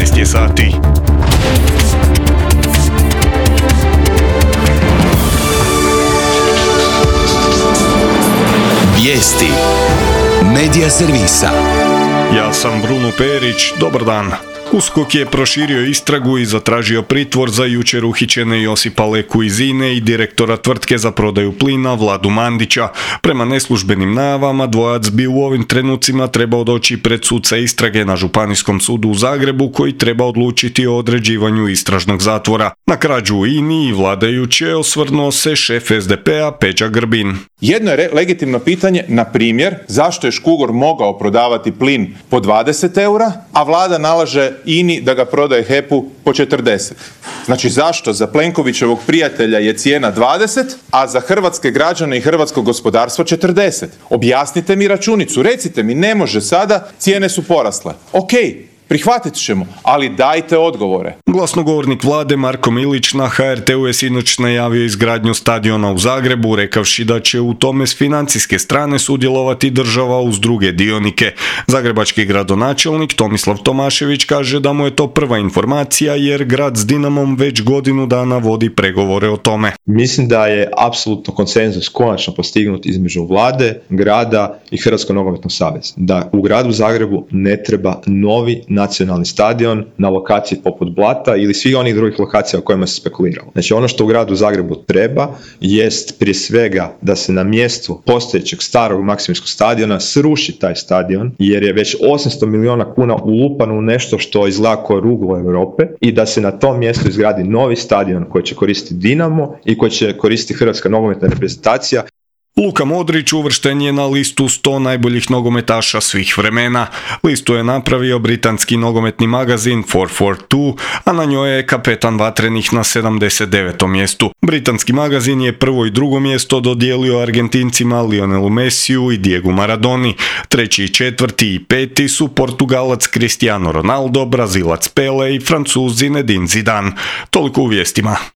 12 je sati. Vijesti Medija servisa. Ja sam Bruno Perić, dobar dan. USKOK je proširio istragu i zatražio pritvor za jučer uhićene Josipa Leku iz INA-e i direktora tvrtke za prodaju plina Vladu Mandića. Prema neslužbenim najavama, dvojac bi u ovim trenucima trebao doći pred suca istrage na Županijskom sudu u Zagrebu, koji treba odlučiti o određivanju istražnog zatvora. Na krađu u INA-i i vladajuće osvrnuo se šef SDP-a Peđa Grbin. Jedno je legitimno pitanje, na primjer, zašto je Škugor mogao prodavati plin po 20 eura, a vlada nalaže INA-i da ga prodaje HEP-u po 40. Znači zašto za Plenkovićevog prijatelja je cijena 20, a za hrvatske građane i hrvatsko gospodarstvo 40? Objasnite mi računicu, recite mi, ne može sada, cijene su porasle. Okej. Prihvatit ćemo, ali dajte odgovore. Glasnogovornik vlade Marko Milić na HRT-u je sinoć najavio izgradnju stadiona u Zagrebu, rekavši da će u tome s financijske strane sudjelovati država uz druge dionike. Zagrebački gradonačelnik Tomislav Tomašević kaže da mu je to prva informacija, jer grad s Dinamom već godinu dana vodi pregovore o tome. Mislim da je apsolutno konsenzus konačno postignut između vlade, grada i Hrvatskog nogometnog saveza. Da u gradu Zagrebu ne treba novi nacionalni stadion na lokaciji poput Blata ili svih onih drugih lokacija o kojima se spekuliralo. Znači ono što u gradu Zagrebu treba jest prije svega da se na mjestu postojećeg starog Maksimirskog stadiona sruši taj stadion, jer je već 800 milijuna kuna ulupano u nešto što izgleda kao ruglo Europe, i da se na tom mjestu izgradi novi stadion koji će koristiti Dinamo i koji će koristiti Hrvatska nogometna reprezentacija. Luka Modrić uvršten je na listu 100 najboljih nogometaša svih vremena. Listu je napravio britanski nogometni magazin 442, a na njoj je kapetan vatrenih na 79. mjestu. Britanski magazin je prvo i drugo mjesto dodijelio Argentincima Lionelu Messiju i Diegu Maradoni. Treći, četvrti i peti su Portugalac Cristiano Ronaldo, Brazilac Pele i Francuz Zinedine Zidane. Toliko u vijestima.